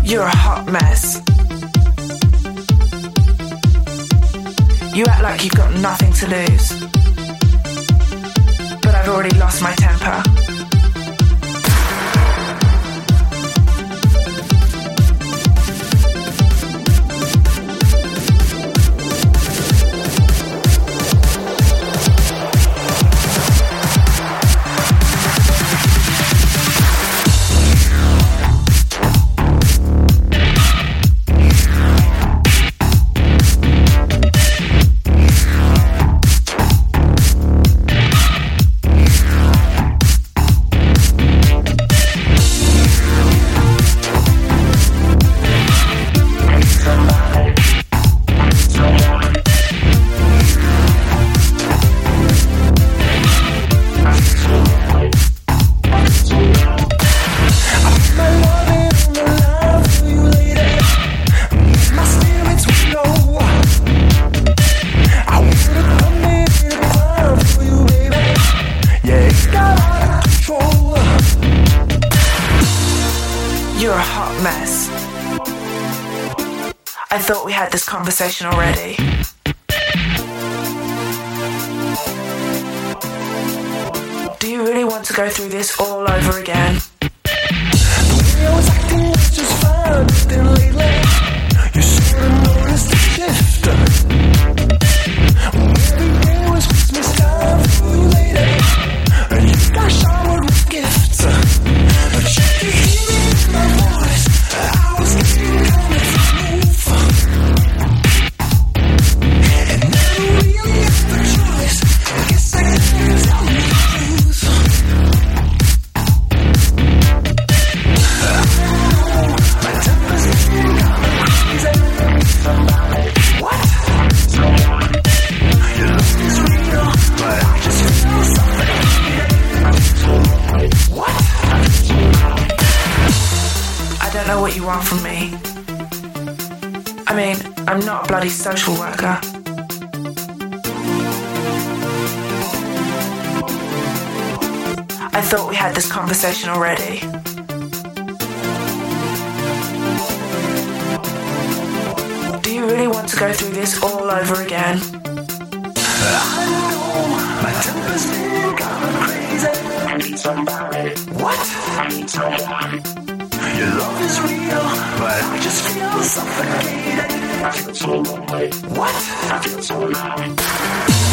You're a hot mess. You act like you've got nothing to lose. But I've already lost my temper. You're a hot mess. I thought we had this conversation already. Do you really want to go through this all over again? The way I was acting was just fine, but then lately you sort of noticed a shift. Every day was Christmas time for you lady, and you got showered with gifts. But you could hear it in my voice, I was getting kind of aloof. And now you really have a choice, I guess I can't tell you the truth. My temper's getting kind of crazy. What? Your love is real, but I just feel suffocated. What? I don't know what you want from me. I mean, I'm not a bloody social worker. I thought we had this conversation already. Do you really want to go through this all over again? I know my temper's been kind of crazy. I need somebody. What? I need someone. Your love is real, but I just feel suffocated. I feel so lonely. What? I feel so alone.